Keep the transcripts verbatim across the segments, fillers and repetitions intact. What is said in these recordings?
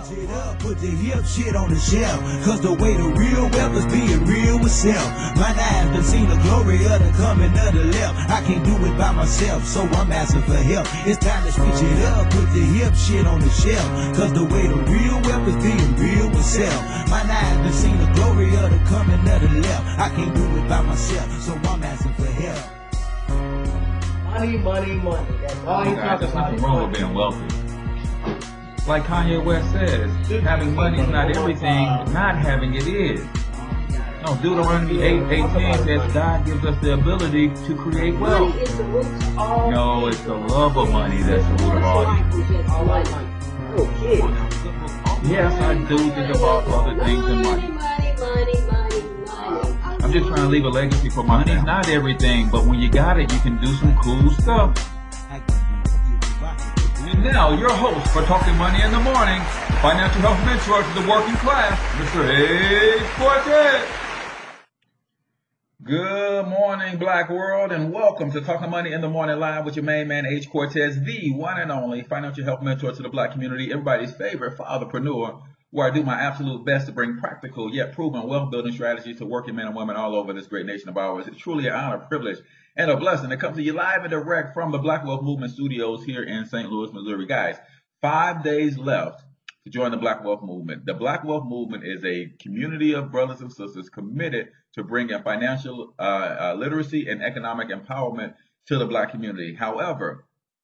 Switch it up, put the hip shit on the shelf. Cause the way the real wealth is being real with self. My eyes done seen the glory of the coming of the left. I can't do it by myself, so I'm asking for help. It's time to switch it up, put the hip shit on the shelf. Cause the way the real wealth is being real with self. My eyes done seen the glory of the coming of the left. I can't do it by myself, so I'm asking for help. Money, money, money. That's all he talks There's about. nothing wrong with being wealthy. Like Kanye West says, having money is not everything, not having it is. No, Deuteronomy eight eighteen says God gives us the ability to create wealth. Money is the root of all. No, it's the love of money that's the root of all evil. All right, money. Little kid. Yes, I do think about other things than money. Money, money, money, money. I'm just trying to leave a legacy for my money's not everything, but when you got it, you can do some cool stuff. And now, your host for Talking Money in the Morning, financial health mentor to the working class, Mister H. Cortez. Good morning, Black World, and welcome to Talking Money in the Morning Live with your main man, H. Cortez, the one and only financial health mentor to the Black community, everybody's favorite fatherpreneur, where I do my absolute best to bring practical yet proven wealth-building strategies to working men and women all over this great nation of ours. It's truly an honor, privilege, and a blessing to come to you live and direct from the Black Wealth Movement Studios here in Saint Louis, Missouri. Guys, five days left to join the Black Wealth Movement. The Black Wealth Movement is a community of brothers and sisters committed to bringing financial uh, uh, literacy and economic empowerment to the Black community. However,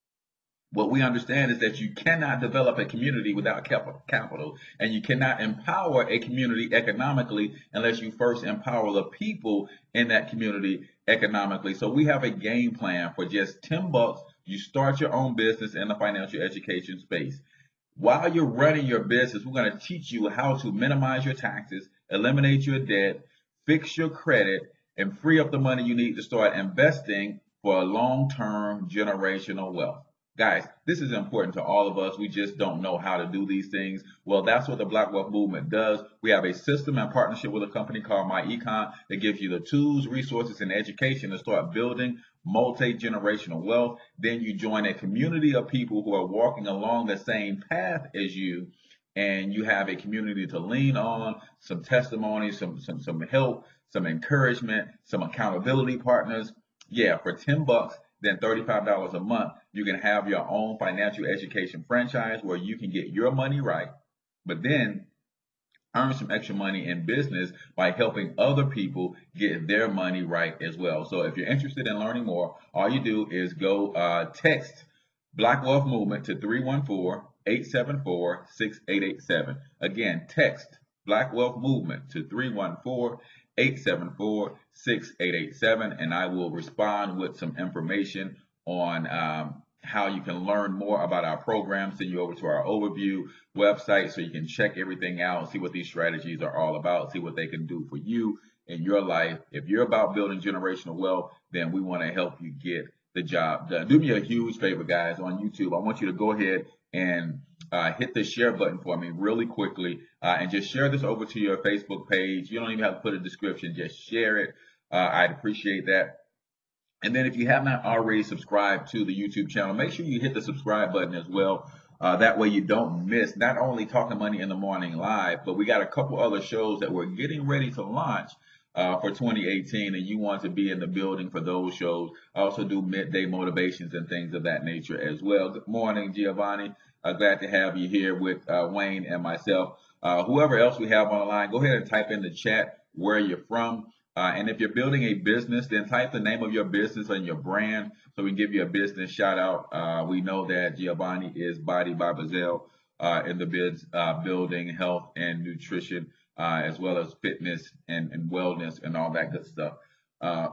what we understand is that you cannot develop a community without capital, and you cannot empower a community economically unless you first empower the people in that community economically. So we have a game plan for just ten bucks. You start your own business in the financial education space. While you're running your business, we're going to teach you how to minimize your taxes, eliminate your debt, fix your credit, and free up the money you need to start investing for a long-term generational wealth. Guys, this is important to all of us. We just don't know how to do these things. Well, that's what the Black Wealth Movement does. We have a system and partnership with a company called MyEcon that gives you the tools, resources, and education to start building multi-generational wealth. Then you join a community of people who are walking along the same path as you, and you have a community to lean on, some testimony, some some some help, some encouragement, some accountability partners. Yeah, for ten bucks, then thirty-five dollars a month, you can have your own financial education franchise where you can get your money right, but then earn some extra money in business by helping other people get their money right as well. So if you're interested in learning more, all you do is go uh, text Black Wealth Movement to three one four, eight seven four, six eight eight seven. Again, text Black Wealth Movement to three one four, eight seven four, six eight eight seven, and I will respond with some information on um, how you can learn more about our program, send you over to our overview website so you can check everything out, see what these strategies are all about, see what they can do for you in your life. If you're about building generational wealth, then we want to help you get the job done. Do me a huge favor, guys, on YouTube. I want you to go ahead and uh, hit the share button for me really quickly uh, and just share this over to your Facebook page. You don't even have to put a description, just share it. Uh, I'd appreciate that. And then if you have not already subscribed to the YouTube channel, make sure you hit the subscribe button as well. Uh, that way you don't miss not only Talking Money in the Morning Live, but we got a couple other shows that we're getting ready to launch uh, for twenty eighteen, and you want to be in the building for those shows. I also do midday motivations and things of that nature as well. Good morning, Giovanni. Uh, glad to have you here with uh, Wayne and myself. Uh, whoever else we have on the line, go ahead and type in the chat where you're from. Uh, and if you're building a business, then type the name of your business and your brand so we can give you a business shout out. Uh, we know that Giovanni is Body by Bazell uh, in the biz, uh, building health and nutrition, uh, as well as fitness and, and wellness and all that good stuff. Uh,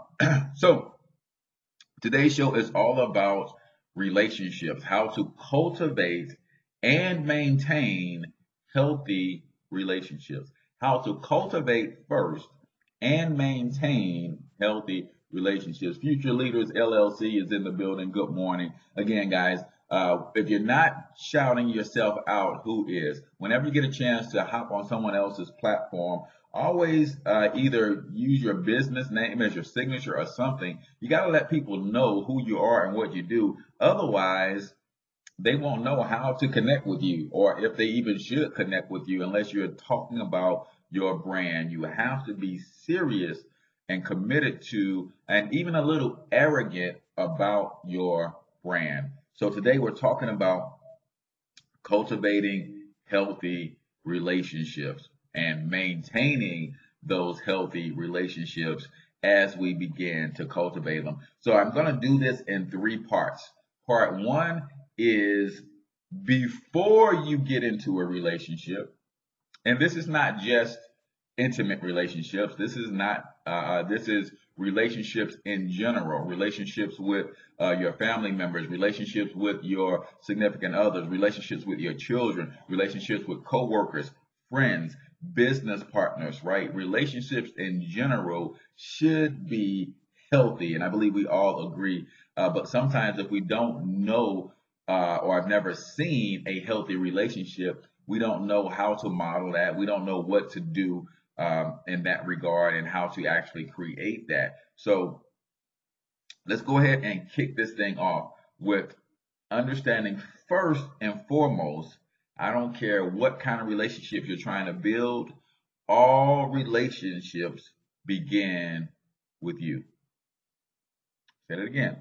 so today's show is all about relationships, how to cultivate and maintain healthy relationships, how to cultivate first and maintain healthy relationships. Future Leaders L L C is in the building. Good morning. Again, guys, uh, if you're not shouting yourself out, who is? Whenever you get a chance to hop on someone else's platform, always uh, either use your business name as your signature or something. You got to let people know who you are and what you do. Otherwise, they won't know how to connect with you or if they even should connect with you unless you're talking about your brand. You have to be serious and committed to, and even a little arrogant about your brand. So today we're talking about cultivating healthy relationships and maintaining those healthy relationships as we begin to cultivate them. So I'm going to do this in three parts. Part one is before you get into a relationship, and this is not just intimate relationships. This is not, uh, this is relationships in general, relationships with uh, your family members, relationships with your significant others, relationships with your children, relationships with coworkers, friends, business partners, right? Relationships in general should be healthy. And I believe we all agree. Uh, but sometimes if we don't know uh, or I've never seen a healthy relationship, we don't know how to model that. We don't know what to do um, in that regard and how to actually create that. So let's go ahead and kick this thing off with understanding first and foremost, I don't care what kind of relationship you're trying to build, all relationships begin with you. Say it again.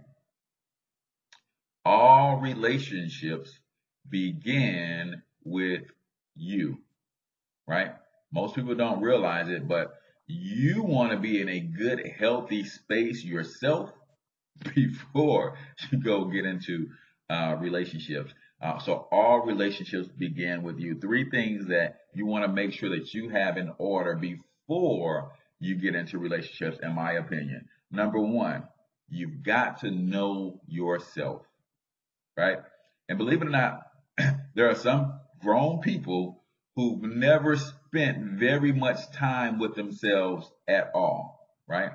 All relationships begin with you, right? Most people don't realize it, but you want to be in a good, healthy space yourself before you go get into uh, relationships. Uh, so all relationships begin with you. Three things that you want to make sure that you have in order before you get into relationships, in my opinion. Number one, you've got to know yourself, right? And believe it or not, there are some grown people who've never spent very much time with themselves at all, right?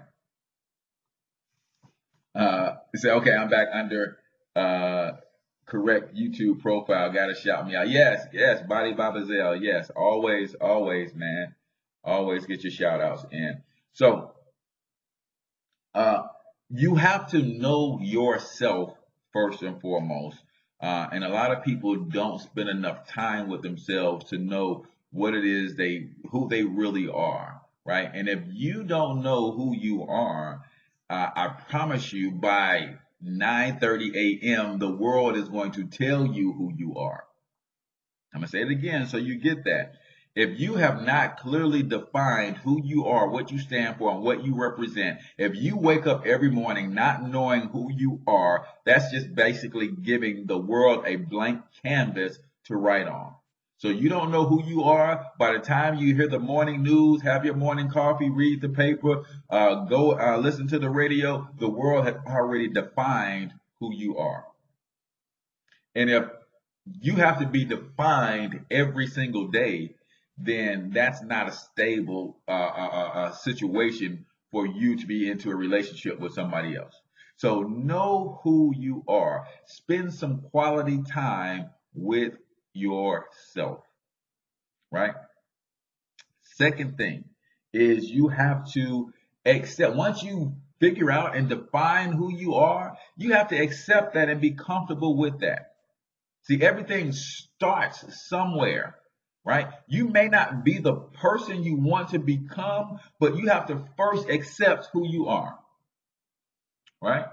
Uh, you say, okay, I'm back under uh, correct YouTube profile. Got to shout me out. Yes, yes, Body Babazel. Yes, always, always, man. Always get your shout outs in. So, uh, you have to know yourself first and foremost. Uh, and a lot of people don't spend enough time with themselves to know what it is they, who they really are, right? And if you don't know who you are, uh, I promise you by nine thirty a m, the world is going to tell you who you are. I'm going to say it again so you get that. If you have not clearly defined who you are, what you stand for, and what you represent, if you wake up every morning not knowing who you are, that's just basically giving the world a blank canvas to write on. So you don't know who you are. By the time you hear the morning news, have your morning coffee, read the paper, uh, go uh, listen to the radio, the world has already defined who you are. And if you have to be defined every single day, then that's not a stable uh, uh, uh, situation for you to be into a relationship with somebody else. So know who you are. Spend some quality time with yourself, right? Second thing is you have to accept, once you figure out and define who you are, you have to accept that and be comfortable with that. See, everything starts somewhere, right? You may not be the person you want to become, but you have to first accept who you are, right?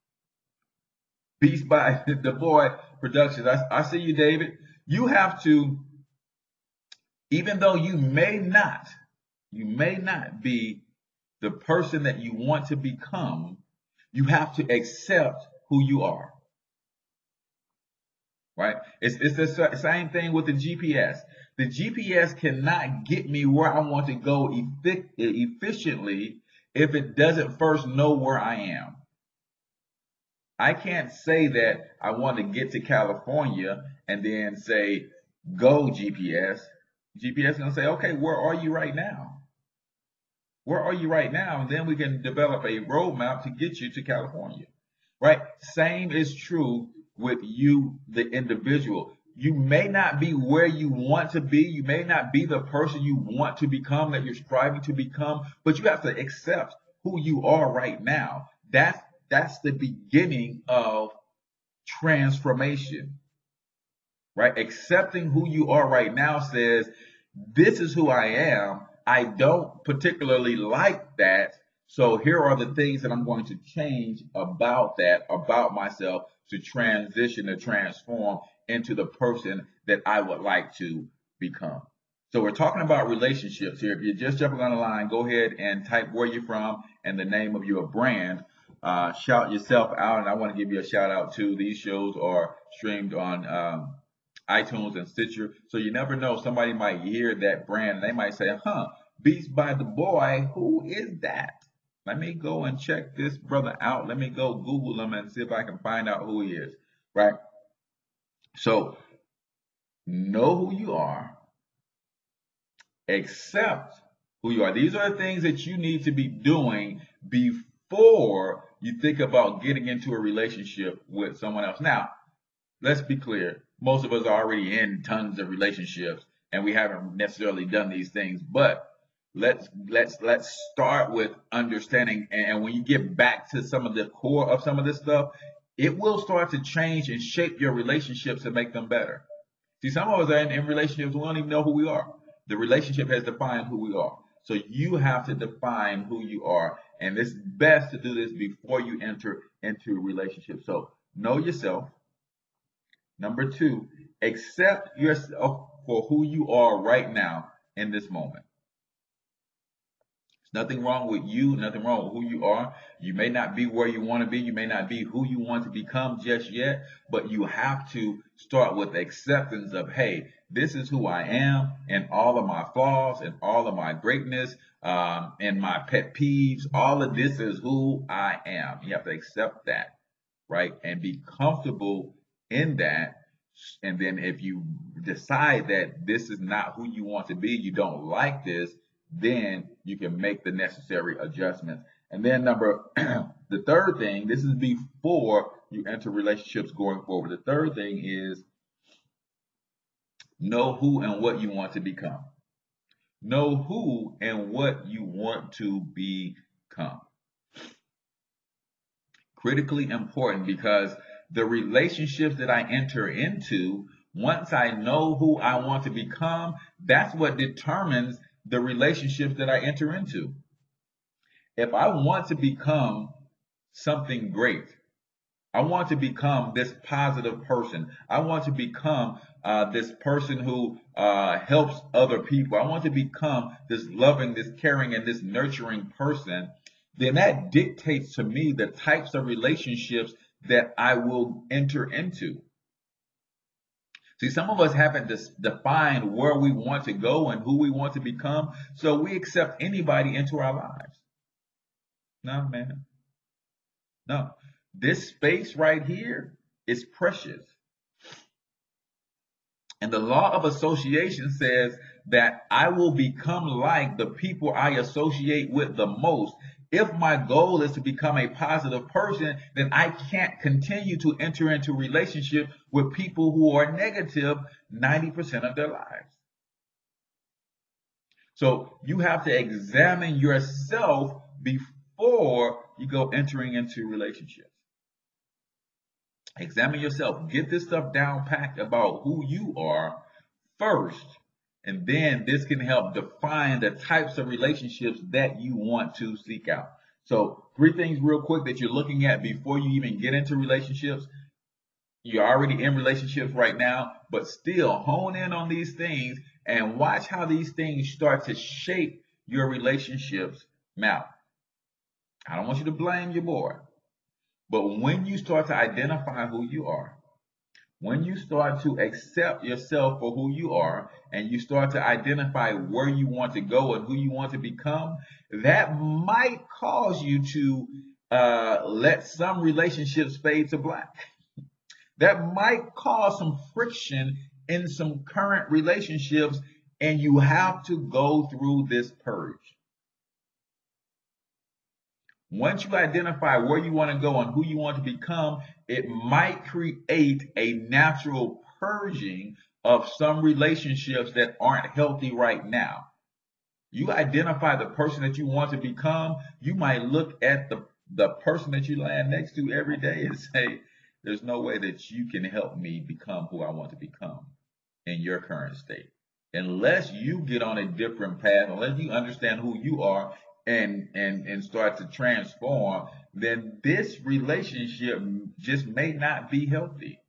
Beast by the Boy Productions. I, I see you, David. You have to, even though you may not, you may not be the person that you want to become, you have to accept who you are. Right? It's, it's the same thing with the G P S. The G P S cannot get me where I want to go effic- efficiently if it doesn't first know where I am. I can't say that I want to get to California and then say, go G P S. G P S is going to say, okay, where are you right now? Where are you right now? And then we can develop a roadmap to get you to California. Right? Same is true with you, the individual. You may not be where you want to be. You may not be the person you want to become, that you're striving to become, but you have to accept who you are right now. That's, that's the beginning of transformation. right? Accepting who you are right now says, this is who I am. I don't particularly like that. So here are the things that I'm going to change about that, about myself, to transition, to transform into the person that I would like to become. So we're talking about relationships here. If you're just jumping on the line, go ahead and type where you're from and the name of your brand. Uh, shout yourself out, and I want to give you a shout out too. These shows are streamed on um, iTunes and Stitcher, so you never know. Somebody might hear that brand and they might say, huh, Beats by the Boy, who is that? Let me go and check this brother out. Let me go Google him and see if I can find out who he is, right? So know who you are, accept who you are. These are the things that you need to be doing before you think about getting into a relationship with someone else. Now, let's be clear. Most of us are already in tons of relationships and we haven't necessarily done these things, but let's let's let's start with understanding, and when you get back to some of the core of some of this stuff, it will start to change and shape your relationships and make them better. See, some of us are in, in relationships, we don't even know who we are. The relationship has defined who we are. So you have to define who you are, and it's best to do this before you enter into a relationship. So know yourself. Number two, accept yourself for who you are right now in this moment. There's nothing wrong with you, nothing wrong with who you are. You may not be where you want to be. You may not be who you want to become just yet, but you have to start with acceptance of, hey, this is who I am, and all of my flaws and all of my greatness um, and my pet peeves. All of this is who I am. You have to accept that, right? And be comfortable in that. And then if you decide that this is not who you want to be, you don't like this, then you can make the necessary adjustments. And then number, the third thing, this is before you enter relationships going forward. The third thing is know who and what you want to become. Know who and what you want to become. Critically important, because the relationships that I enter into, once I know who I want to become, that's what determines the relationships that I enter into. If I want to become something great, I want to become this positive person. I want to become uh, this person who uh, helps other people. I want to become this loving, this caring, and this nurturing person. Then that dictates to me the types of relationships that I will enter into. See, some of us haven't defined where we want to go and who we want to become, so we accept anybody into our lives. No, man. No. This space right here is precious. And the law of association says that I will become like the people I associate with the most. If my goal is to become a positive person, then I can't continue to enter into relationship with people who are negative ninety percent of their lives. So you have to examine yourself before you go entering into relationships. Examine yourself. Get this stuff down packed about who you are first. And then this can help define the types of relationships that you want to seek out. So three things real quick that you're looking at before you even get into relationships. You're already in relationships right now, but still hone in on these things and watch how these things start to shape your relationships. Now, I don't want you to blame your boy, but when you start to identify who you are, when you start to accept yourself for who you are, and you start to identify where you want to go and who you want to become, that might cause you to uh, let some relationships fade to black. That might cause some friction in some current relationships, and you have to go through this purge. Once you identify where you want to go and who you want to become, it might create a natural purging of some relationships that aren't healthy right now. You identify the person that you want to become, you might look at the, the person that you land next to every day and say, There's no way that you can help me become who I want to become in your current state. Unless you get on a different path, unless you understand who you are and and and start to transform, then this relationship just may not be healthy,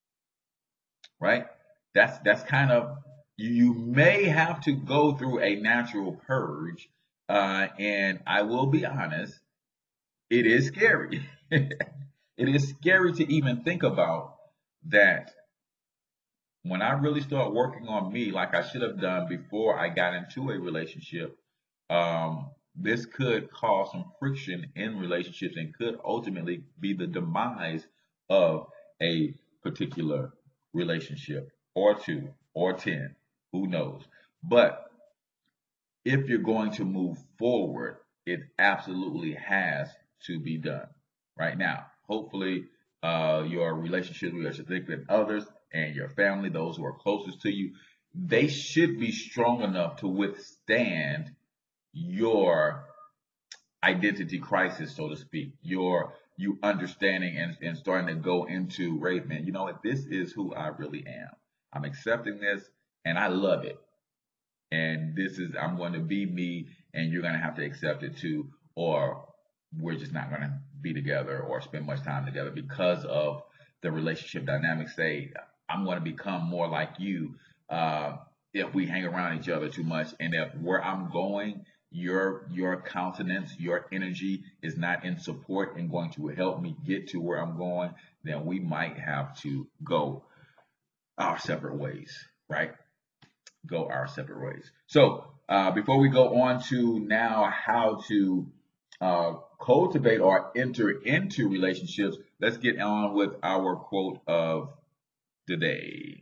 right? That's that's kind of you, you may have to go through a natural purge, uh, and I will be honest, it is scary. It is scary to even think about that when I really start working on me like I should have done before I got into a relationship. um, this could cause some friction in relationships and could ultimately be the demise of a particular relationship or two or ten, who knows. But if you're going to move forward, it absolutely has to be done right now. Hopefully, uh, your relationship with your significant others and your family, those who are closest to you, they should be strong enough to withstand your identity crisis, so to speak, your you understanding and, and starting to go into, wait, man, you know what? This is who I really am. I'm accepting this and I love it. And this is, I'm going to be me and you're going to have to accept it too, or we're just not going to be together or spend much time together because of the relationship dynamics. Say, I'm going to become more like you uh, if we hang around each other too much, and if where I'm going, your your countenance, your energy is not in support and going to help me get to where I'm going, then we might have to go our separate ways, right? Go our separate ways. So uh, before we go on to now how to uh, cultivate or enter into relationships, let's get on with our quote of the day.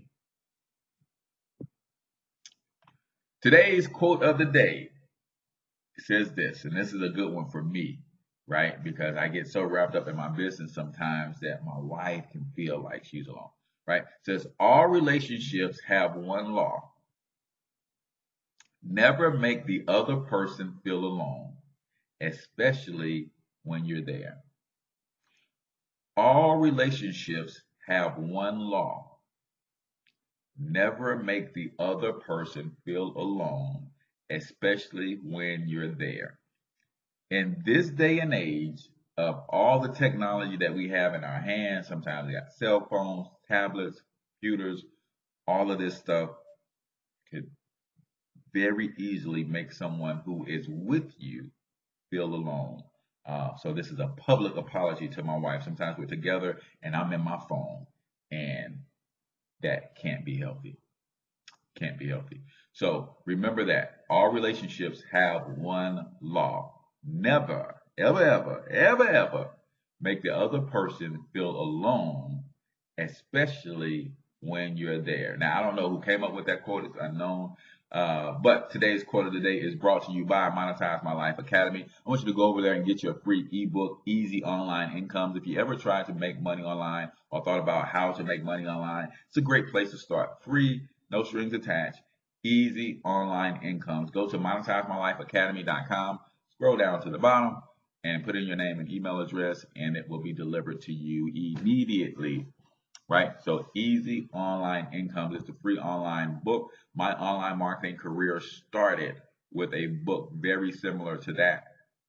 Today's quote of the day says this, and this is a good one for me, right? Because I get so wrapped up in my business sometimes that my wife can feel like she's alone, right? It says, all relationships have one law. Never make the other person feel alone, especially when you're there. All relationships have one law. Never make the other person feel alone, especially when you're there. In this day and age of all the technology that we have in our hands, sometimes we got cell phones, tablets, computers, all of this stuff could very easily make someone who is with you feel alone. Uh, so this is a public apology to my wife. Sometimes we're together and I'm in my phone, and that can't be healthy. Can't be healthy. So remember that all relationships have one law. Never, ever, ever, ever, ever make the other person feel alone, especially when you're there. Now, I don't know who came up with that quote. It's unknown. Uh, but today's quote of the day is brought to you by Monetize My Life Academy. I want you to go over there and get your free ebook, Easy Online Incomes. If you ever tried to make money online or thought about how to make money online, it's a great place to start. Free, no strings attached, Easy Online Incomes. Go to monetize my life academy dot com, scroll down to the bottom, and put in your name and email address, and it will be delivered to you immediately. Right? So Easy Online Incomes is the free online book. My online marketing career started with a book very similar to that.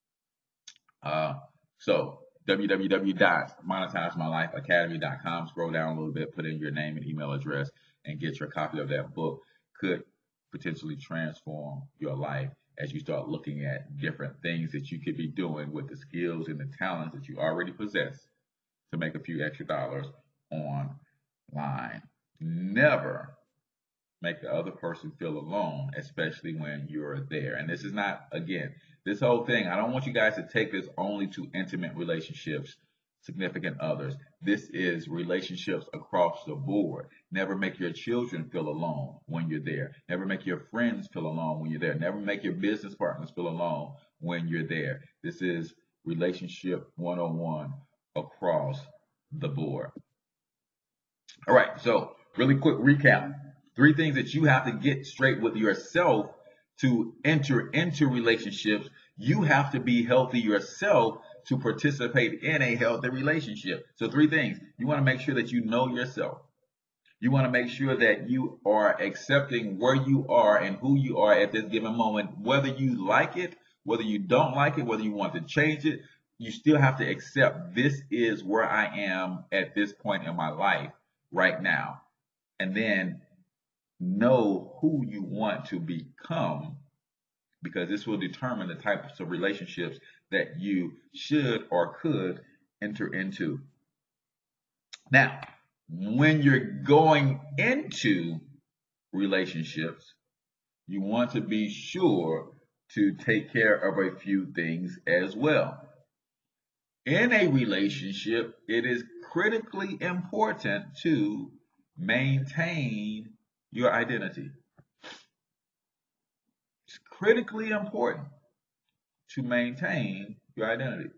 Uh, so w w w dot monetize my life academy dot com. Scroll down a little bit, put in your name and email address, and get your copy of that book. Could potentially transform your life as you start looking at different things that you could be doing with the skills and the talents that you already possess to make a few extra dollars online. Never make the other person feel alone, especially when you're there. And this is not, again, this whole thing, I don't want you guys to take this only to intimate relationships, significant others. This is relationships across the board. Never make your children feel alone when you're there. Never make your friends feel alone when you're there. Never make your business partners feel alone when you're there. This is relationship one oh one across the board. All right, so really quick recap. Three things that you have to get straight with yourself to enter into relationships. You have to be healthy yourself to participate in a healthy relationship. So three things. You want to make sure that you know yourself. You want to make sure that you are accepting where you are and who you are at this given moment, whether you like it, whether you don't like it, whether you want to change it. You still have to accept this is where I am at this point in my life right now. And then know who you want to become, because this will determine the types of relationships that you should or could enter into. Now, when you're going into relationships, you want to be sure to take care of a few things as well. In a relationship, it is critically important to maintain your identity. It's critically important to maintain your identity.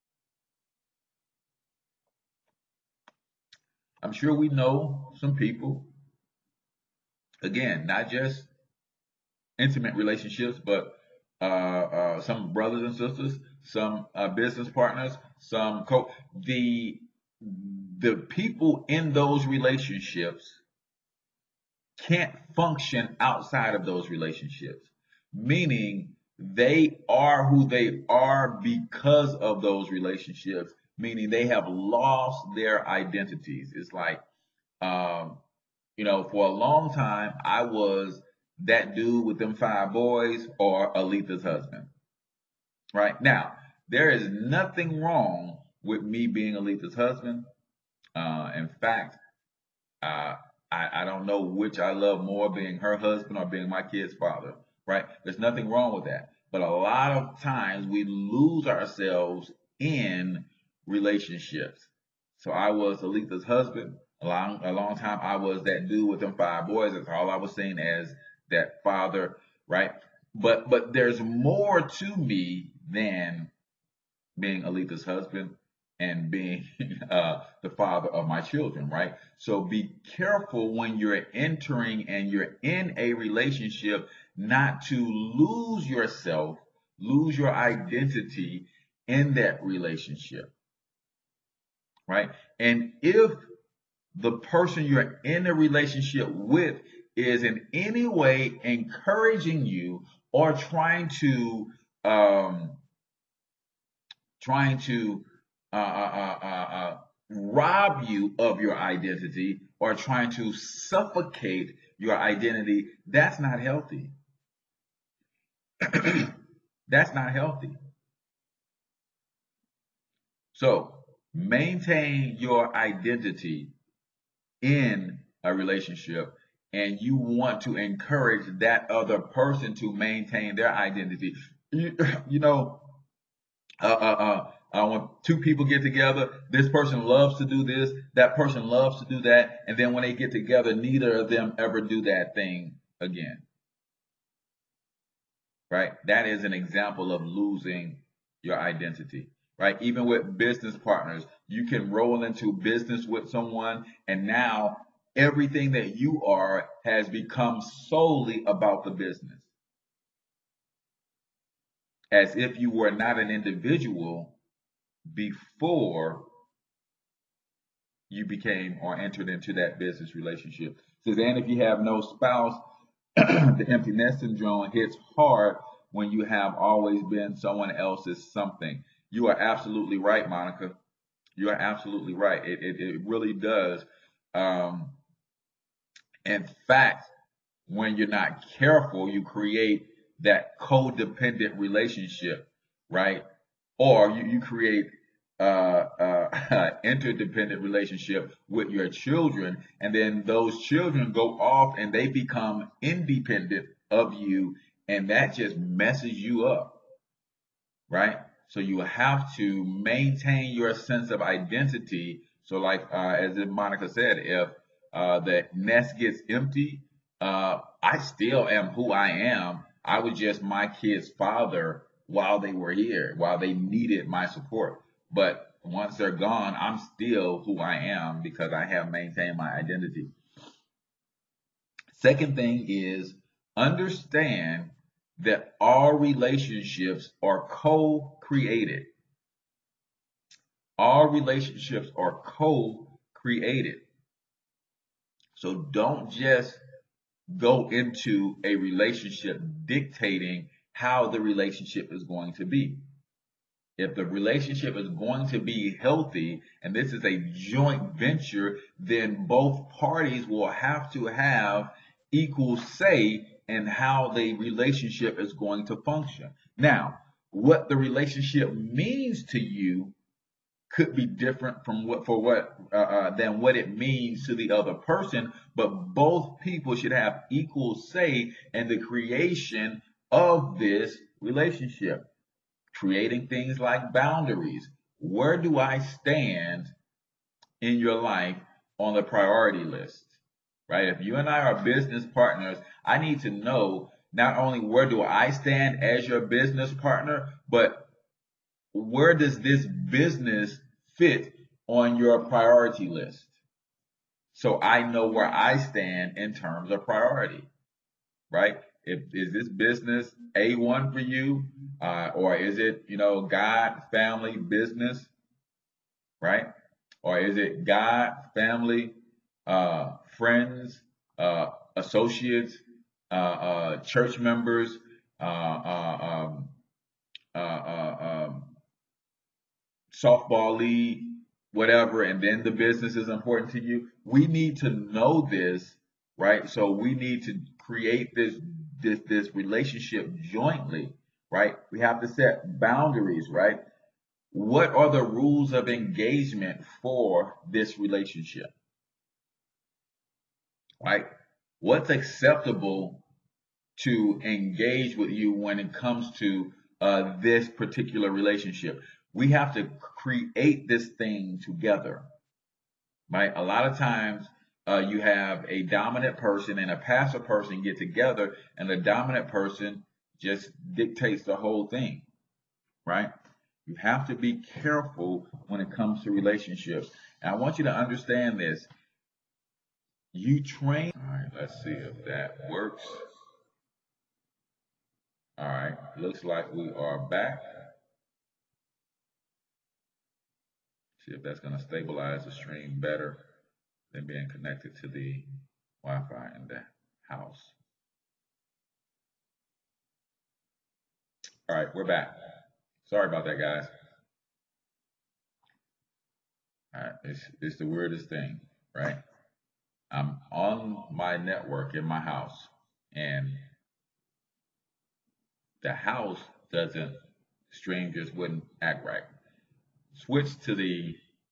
I'm sure we know some people, again, not just intimate relationships, but uh, uh, some brothers and sisters, some uh, business partners, some co the the people in those relationships can't function outside of those relationships, meaning they are who they are because of those relationships, meaning they have lost their identities. It's like, um, you know, for a long time, I was that dude with them five boys or Aletha's husband. Right now, there is nothing wrong with me being Aletha's husband. Uh, in fact, uh, I, I don't know which I love more, being her husband or being my kid's father, right? There's nothing wrong with that. But a lot of times we lose ourselves in relationships. So I was Aletha's husband. A long, a long time I was that dude with them five boys. That's all I was seen as, that father, right? But but there's more to me than being Aletha's husband and being uh, the father of my children, right? So be careful when you're entering and you're in a relationship not to lose yourself, lose your identity in that relationship, right? And if the person you're in a relationship with is in any way encouraging you or trying to um, trying to uh, uh, uh, uh, rob you of your identity or trying to suffocate your identity, that's not healthy. That's not healthy. So maintain your identity in a relationship, and you want to encourage that other person to maintain their identity. You, you know, uh, uh, uh, uh, when two people get together, this person loves to do this, that person loves to do that, and then when they get together, neither of them ever do that thing again. Right? That is an example of losing your identity. Right? Even with business partners, you can roll into business with someone, and now everything that you are has become solely about the business, as if you were not an individual before you became or entered into that business relationship. Suzanne, if you have no spouse, the empty nest syndrome hits hard when you have always been someone else's something. You are absolutely right, Monica. You are absolutely right. It, it, it really does. Um, in fact, when you're not careful, you create that codependent relationship, right? Or you, you create uh, uh, interdependent relationship with your children, and then those children go off and they become independent of you, and that just messes you up, right? So you have to maintain your sense of identity. So, like uh, as Monica said, if uh, the nest gets empty, uh, I still am who I am. I was just my kid's father while they were here, while they needed my support. But once they're gone, I'm still who I am because I have maintained my identity. Second thing is understand that all relationships are co-created. All relationships are co-created. So don't just go into a relationship dictating how the relationship is going to be. If the relationship is going to be healthy and this is a joint venture, then both parties will have to have equal say in how the relationship is going to function. Now, what the relationship means to you could be different from what for what uh, uh, than what it means to the other person, but both people should have equal say in the creation of this relationship, creating things like boundaries. Where do I stand in your life on the priority list? Right? If you and I are business partners, I need to know not only where do I stand as your business partner, but where does this business fit on your priority list? So I know where I stand in terms of priority, right? If is this business A one for you, uh, or is it, you know, God, family, business, right? Or is it God, family, uh, friends, uh, associates, uh, uh, church members, uh, uh, um, uh, uh, um, softball league, whatever, and then the business is important to you. We need to know this, right? So we need to create this this this relationship jointly, right? We have to set boundaries, right? What are the rules of engagement for this relationship, right? What's acceptable to engage with you when it comes to uh, this particular relationship? We have to create this thing together, right? A lot of times uh, you have a dominant person and a passive person get together, and the dominant person just dictates the whole thing, right? You have to be careful when it comes to relationships. And I want you to understand this. You train. All right, let's see if that works. All right, looks like we are back. See if that's going to stabilize the stream better than being connected to the Wi-Fi in the house. All right, we're back. Sorry about that, guys. All right, it's, it's the weirdest thing, right? I'm on my network in my house, and the house doesn't, stream just wouldn't act right. Switch to the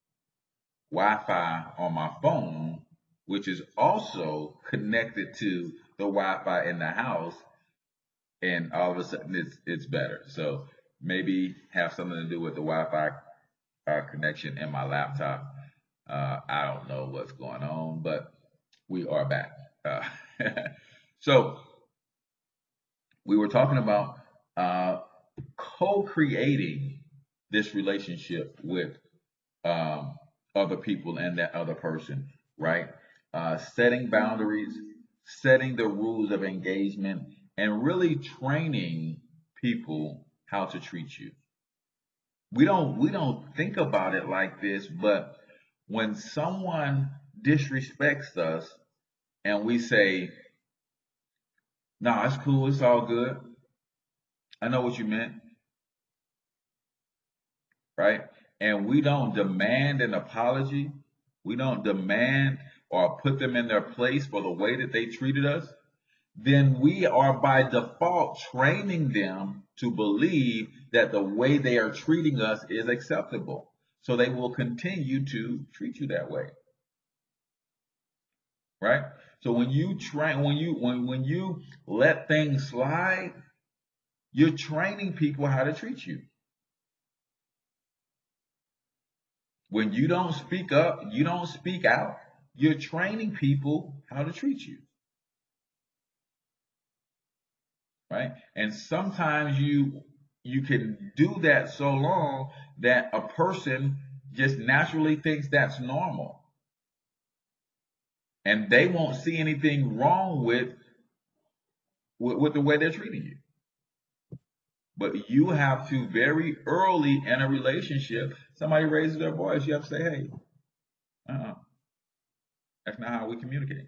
Wi-Fi on my phone, which is also connected to the Wi-Fi in the house, and all of a sudden it's it's better. So maybe have something to do with the Wi-Fi uh, connection in my laptop. Uh, I don't know what's going on, but we are back. Uh, so we were talking about uh, co-creating this relationship with um, other people and that other person, right? Uh, setting boundaries, setting the rules of engagement, and really training people how to treat you. We don't we don't think about it like this, but when someone disrespects us and we say, "Nah, it's cool, it's all good. I know what you meant," right? And we don't demand an apology. We don't demand or put them in their place for the way that they treated us. Then we are by default training them to believe that the way they are treating us is acceptable. So they will continue to treat you that way, right? So when you train, when you when when you let things slide, you're training people how to treat you. When you don't speak up, you don't speak out, you're training people how to treat you, right? And sometimes you you can do that so long that a person just naturally thinks that's normal. And they won't see anything wrong with with, with the way they're treating you. But you have to very early in a relationship, somebody raises their voice, you have to say, hey, uh-uh, that's not how we communicate.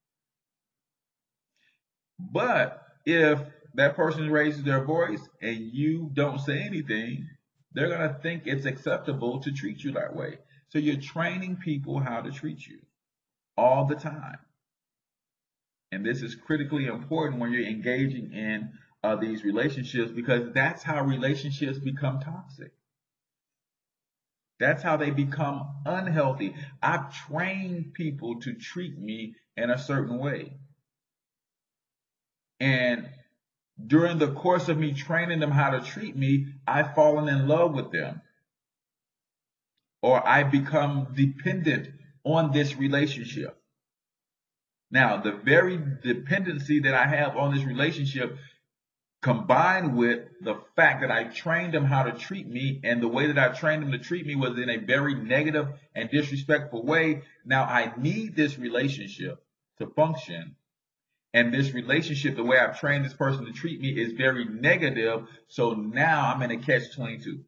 But if that person raises their voice and you don't say anything, they're going to think it's acceptable to treat you that way. So you're training people how to treat you all the time. And this is critically important when you're engaging in uh, these relationships, because that's how relationships become toxic. That's how they become unhealthy. I've trained people to treat me in a certain way. And during the course of me training them how to treat me, I've fallen in love with them. Or I become dependent on this relationship. Now, the very dependency that I have on this relationship, combined with the fact that I trained them how to treat me, and the way that I trained them to treat me was in a very negative and disrespectful way. Now I need this relationship to function. And this relationship, the way I've trained this person to treat me, is very negative. So now I'm in a catch twenty-two.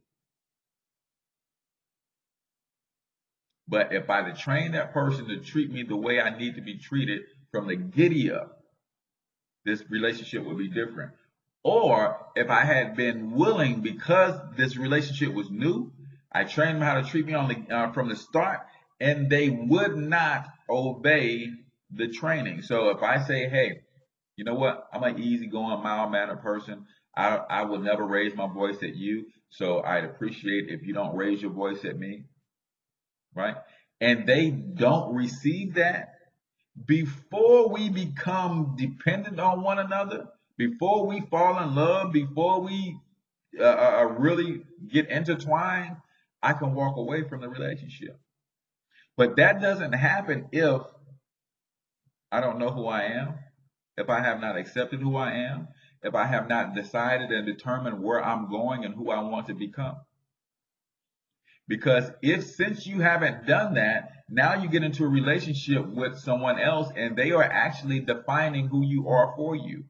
But if I had trained that person to treat me the way I need to be treated from the giddy up, this relationship would be different. Or if I had been willing, because this relationship was new, I trained them how to treat me on the uh, from the start, and they would not obey the training. So if I say, hey, you know what, I'm an easygoing, mild-mannered person. I I will never raise my voice at you, so I'd appreciate if you don't raise your voice at me, right? And they don't receive that, before we become dependent on one another, before we fall in love, before we uh, uh, really get intertwined, I can walk away from the relationship. But that doesn't happen if I don't know who I am, if I have not accepted who I am, if I have not decided and determined where I'm going and who I want to become. Because if, since you haven't done that, now you get into a relationship with someone else and they are actually defining who you are for you.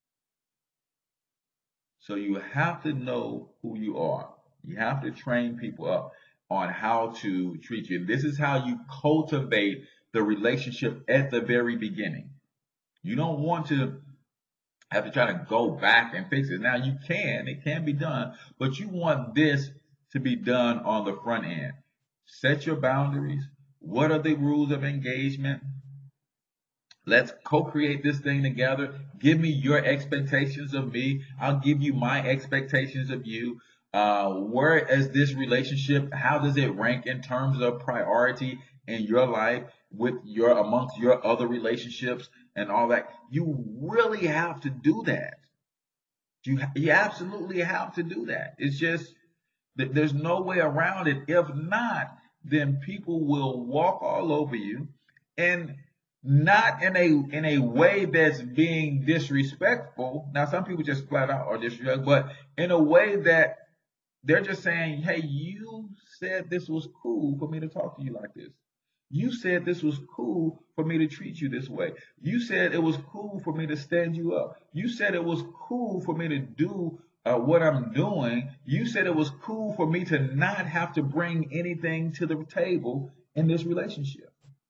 So you have to know who you are. You have to train people up on how to treat you. This is how you cultivate the relationship at the very beginning. You don't want to have to try to go back and fix it. Now you can, it can be done, but you want this to be done on the front end. Set your boundaries. What are the rules of engagement? Let's co-create this thing together. Give me your expectations of me. I'll give you my expectations of you. Uh, where is this relationship? How does it rank in terms of priority in your life with your amongst your other relationships and all that? You really have to do that. You you absolutely have to do that. It's just that there's no way around it. If not, then people will walk all over you, and not in a in a way that's being disrespectful. Now, some people just flat out are disrespectful, but in a way that they're just saying, hey, you said this was cool for me to talk to you like this. You said this was cool for me to treat you this way. You said it was cool for me to stand you up. You said it was cool for me to do uh, what I'm doing. You said it was cool for me to not have to bring anything to the table in this relationship.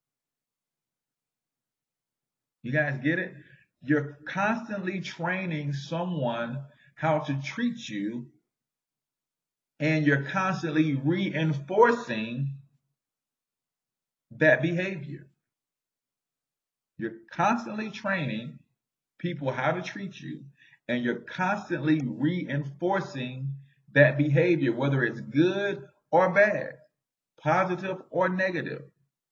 You guys get it? You're constantly training someone how to treat you, and you're constantly reinforcing that behavior. You're constantly training people how to treat you, and you're constantly reinforcing that behavior, whether it's good or bad, positive or negative.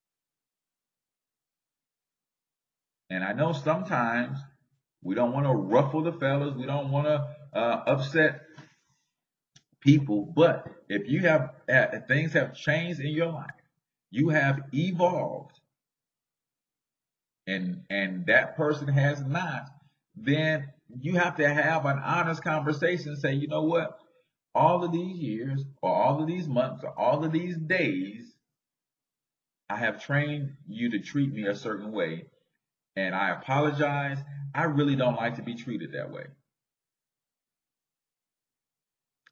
And I know sometimes we don't want to ruffle the fellas, we don't want to uh, upset people, but if you have uh, things have changed in your life, you have evolved, and and that person has not, then you have to have an honest conversation and say, you know what, all of these years or all of these months or all of these days, I have trained you to treat me a certain way, and I apologize. I really don't like to be treated that way.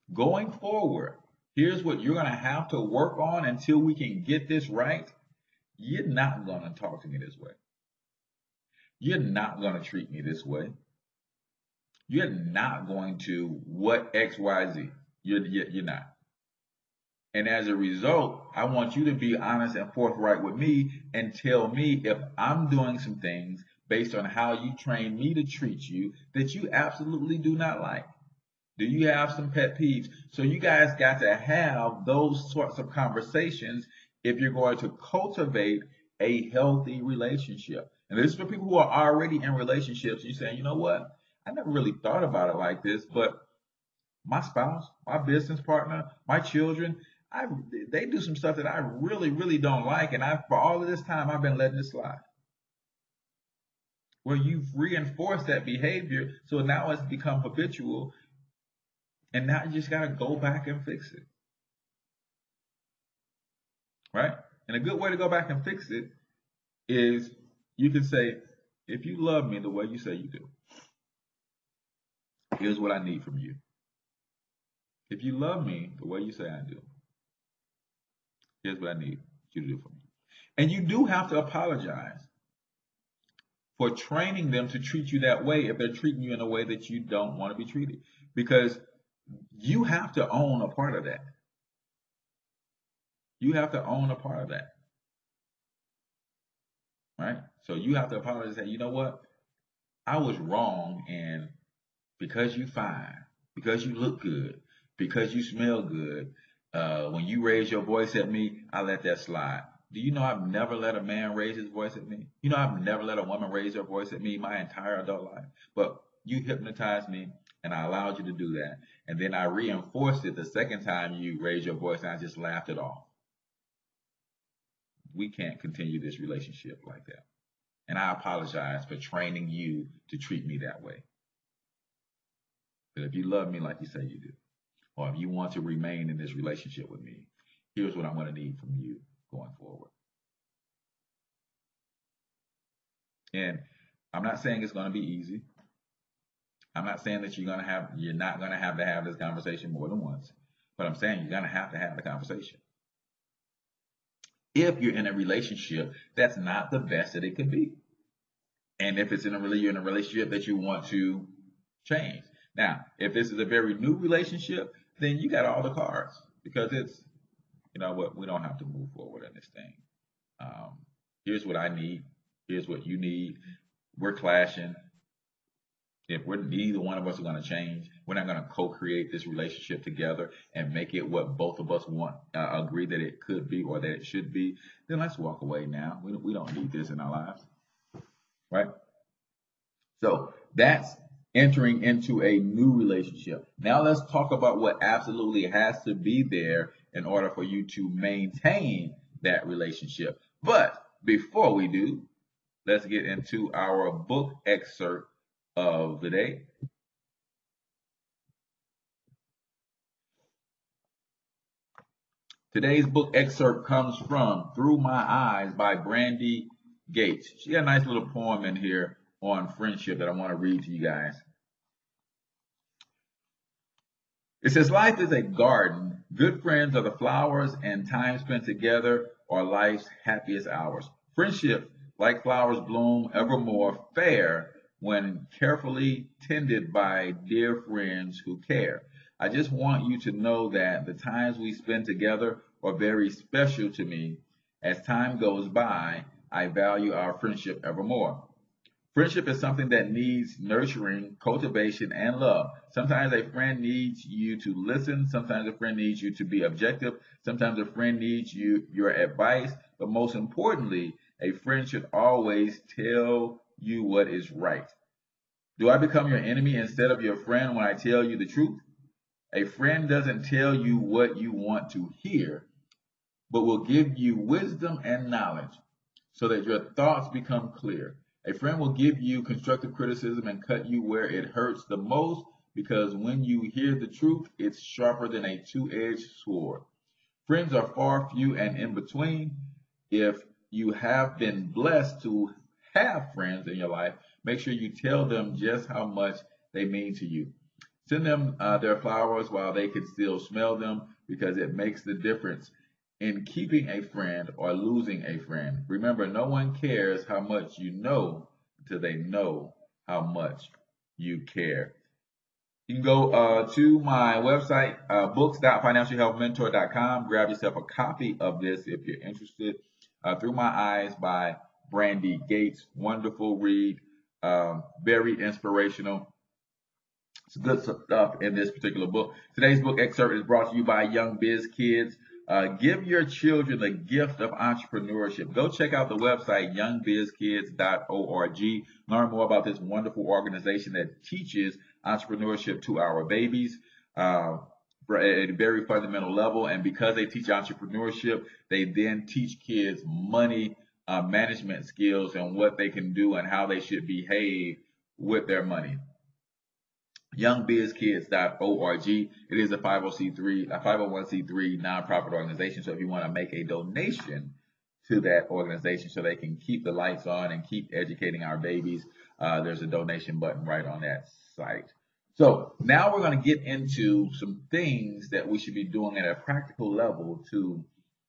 Going forward, here's what you're going to have to work on until we can get this right. You're not going to talk to me this way. You're not going to treat me this way. You're not going to what X, Y, Z. You're, you're not. And as a result, I want you to be honest and forthright with me and tell me if I'm doing some things based on how you train me to treat you that you absolutely do not like. Do you have some pet peeves? So you guys got to have those sorts of conversations if you're going to cultivate a healthy relationship. And this is for people who are already in relationships. You're saying, you know what? I never really thought about it like this, but my spouse, my business partner, my children, I they do some stuff that I really, really don't like. And I, for all of this time, I've been letting it slide. Well, you've reinforced that behavior, so now it's become habitual. And now you just got to go back and fix it. Right? And a good way to go back and fix it is you can say, if you love me the way you say you do, here's what I need from you. If you love me the way you say I do, here's what I need you to do for me. And you do have to apologize for training them to treat you that way if they're treating you in a way that you don't want to be treated. Because you have to own a part of that. You have to own a part of that. Right? So you have to apologize and say, you know what? I was wrong, and because you fine, because you look good, because you smell good, uh, when you raise your voice at me, I let that slide. Do you know I've never let a man raise his voice at me? You know I've never let a woman raise her voice at me my entire adult life. But you hypnotized me, and I allowed you to do that. And then I reinforced it the second time you raised your voice, and I just laughed it off. We can't continue this relationship like that. And I apologize for training you to treat me that way. But if you love me like you say you do, or if you want to remain in this relationship with me, here's what I'm going to need from you going forward. And I'm not saying it's going to be easy. I'm not saying that you're going to have, you're not going to have to have this conversation more than once, but I'm saying you're going to have to have the conversation. If you're in a relationship that's not the best that it could be. And if it's in a really you're in a relationship that you want to change. Now, if this is a very new relationship, then you got all the cards because it's, you know what, we don't have to move forward in this thing. Um, here's what I need. Here's what you need. We're clashing. If we're neither one of us are going to change, we're not going to co-create this relationship together and make it what both of us want, uh, agree that it could be or that it should be, then let's walk away now. We, we don't need this in our lives, right? So that's entering into a new relationship. Now let's talk about what absolutely has to be there in order for you to maintain that relationship. But before we do, let's get into our book excerpt of the day. Today's book excerpt comes from Through My Eyes by Brandy Gates. She got a nice little poem in here on friendship that I want to read to you guys. It says, life is a garden. Good friends are the flowers, and time spent together are life's happiest hours. Friendship, like flowers, bloom evermore fair when carefully tended by dear friends who care. I just want you to know that the times we spend together are very special to me. As time goes by, I value our friendship evermore. Friendship is something that needs nurturing, cultivation, and love. Sometimes a friend needs you to listen. Sometimes a friend needs you to be objective. Sometimes a friend needs you your advice. But most importantly, a friend should always tell you what is right. Do I become your enemy instead of your friend when I tell you the truth? A friend doesn't tell you what you want to hear, but will give you wisdom and knowledge so that your thoughts become clear. A friend will give you constructive criticism and cut you where it hurts the most, because when you hear the truth, it's sharper than a two-edged sword. Friends are far, few, and in between. If you have been blessed to have friends in your life, make sure you tell them just how much they mean to you. Send them uh, their flowers while they can still smell them, because it makes the difference in keeping a friend or losing a friend. Remember, no one cares how much you know until they know how much you care. You can go uh, to my website, uh, books dot financial health mentor dot com. Grab yourself a copy of this if you're interested. Uh, Through My Eyes by Brandy Gates. Wonderful read. Um, very inspirational. It's good stuff in this particular book. Today's book excerpt is brought to you by Young Biz Kids. Uh, give your children the gift of entrepreneurship. Go check out the website, young biz kids dot org. Learn more about this wonderful organization that teaches entrepreneurship to our babies uh, at a very fundamental level. And because they teach entrepreneurship, they then teach kids money uh, management skills and what they can do and how they should behave with their money. young biz kids dot org. It is a five oh one c three nonprofit organization. So if you want to make a donation to that organization so they can keep the lights on and keep educating our babies, uh, there's a donation button right on that site. So now we're going to get into some things that we should be doing at a practical level to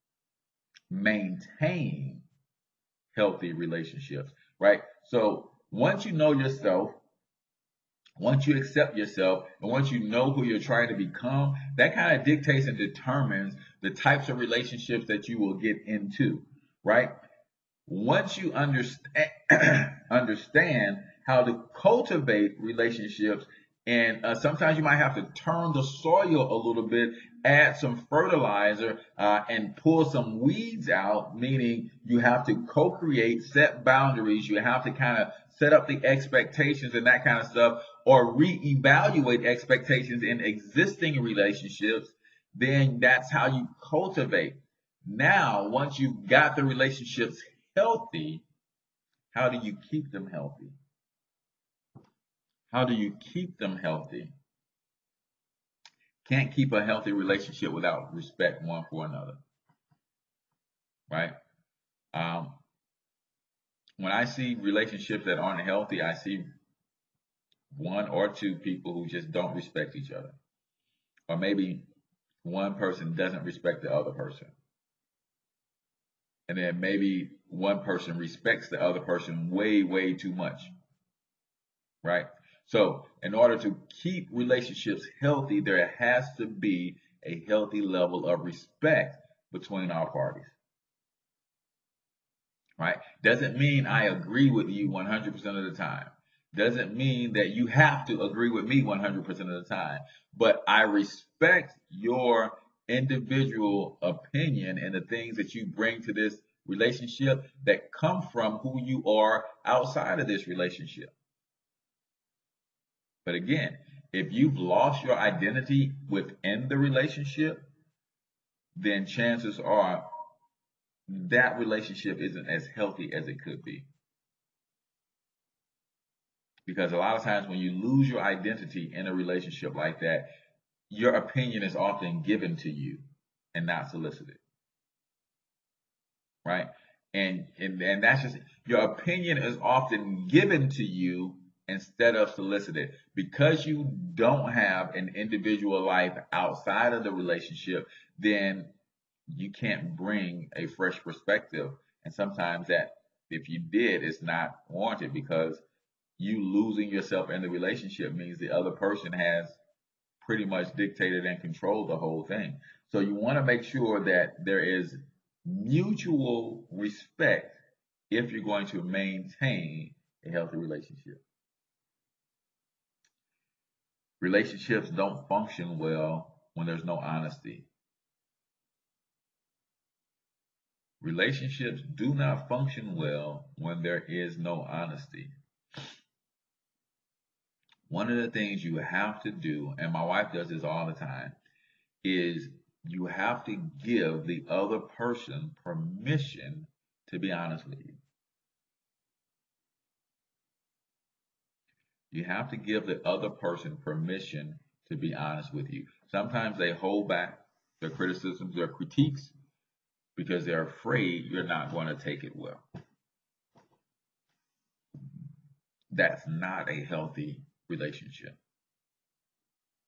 maintain healthy relationships, right? So once you know yourself, once you accept yourself, and once you know who you're trying to become, that kind of dictates and determines the types of relationships that you will get into, right? Once you understand understand how to cultivate relationships, and uh, sometimes you might have to turn the soil a little bit, add some fertilizer, uh, and pull some weeds out, meaning you have to co-create, set boundaries, you have to kind of set up the expectations and that kind of stuff, or reevaluate expectations in existing relationships. Then that's how you cultivate. Now, once you've got the relationships healthy, how do you keep them healthy? How do you keep them healthy? Can't keep a healthy relationship without respect one for another, right? Um, when I see relationships that aren't healthy, I see one or two people who just don't respect each other. Or maybe one person doesn't respect the other person. And then maybe one person respects the other person way, way too much, right? So in order to keep relationships healthy, there has to be a healthy level of respect between our parties, right? Doesn't mean I agree with you one hundred percent of the time. Doesn't mean that you have to agree with me one hundred percent of the time, but I respect your individual opinion and the things that you bring to this relationship that come from who you are outside of this relationship. But again, if you've lost your identity within the relationship, then chances are that relationship isn't as healthy as it could be. Because a lot of times when you lose your identity in a relationship like that, your opinion is often given to you and not solicited. Right? And, and, and that's just, your opinion is often given to you instead of solicited. Because you don't have an individual life outside of the relationship, then you can't bring a fresh perspective. And sometimes that, if you did, it's not warranted, because you losing yourself in the relationship means the other person has pretty much dictated and controlled the whole thing. So you want to make sure that there is mutual respect if you're going to maintain a healthy relationship. Relationships don't function well when there's no honesty. Relationships do not function well when there is no honesty. One of the things you have to do, and my wife does this all the time, is you have to give the other person permission to be honest with you. You have to give the other person permission to be honest with you. Sometimes they hold back their criticisms, their critiques, because they're afraid you're not going to take it well. That's not a healthy relationship.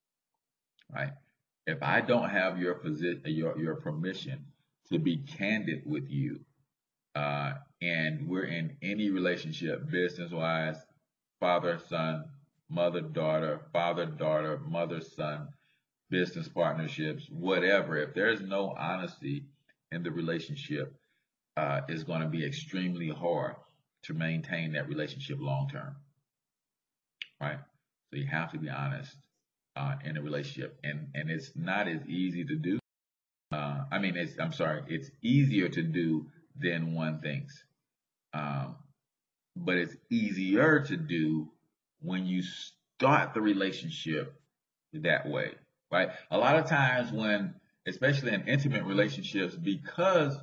right? If I don't have your position, your your permission to be candid with you, uh, and we're in any relationship, business wise, father son, mother daughter, father daughter, mother son, business partnerships, whatever. If there's no honesty in the relationship, uh, it's going to be extremely hard to maintain that relationship long term, right? So you have to be honest uh, in a relationship, and and it's not as easy to do. Uh, I mean, it's I'm sorry, it's easier to do than one thinks, um, but it's easier to do when you start the relationship that way, right? A lot of times when, especially in intimate relationships, because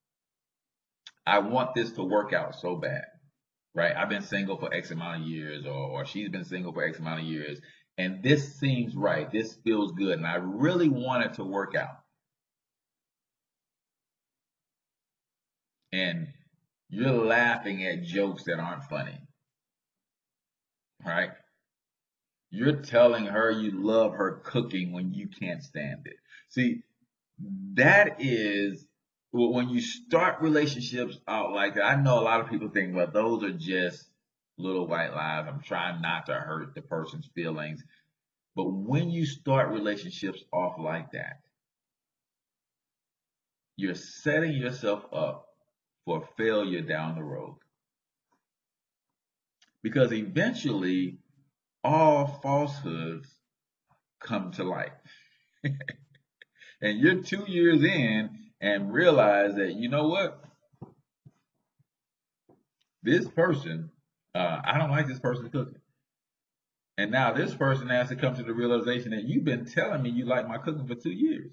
I want this to work out so bad, right? I've been single for X amount of years, or, or she's been single for X amount of years, and this seems right. This feels good, and I really want it to work out. And you're laughing at jokes that aren't funny, right? You're telling her you love her cooking when you can't stand it. See, that is well, when you start relationships out like that. I know a lot of people think, well, those are just little white lies. I'm trying not to hurt the person's feelings. But when you start relationships off like that, you're setting yourself up for failure down the road. Because eventually, all falsehoods come to light. And you're two years in and realize that, you know what? This person, uh, I don't like this person's cooking. And now this person has to come to the realization that you've been telling me you like my cooking for two years.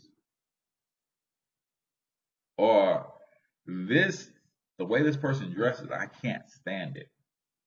Or this, the way this person dresses, I can't stand it.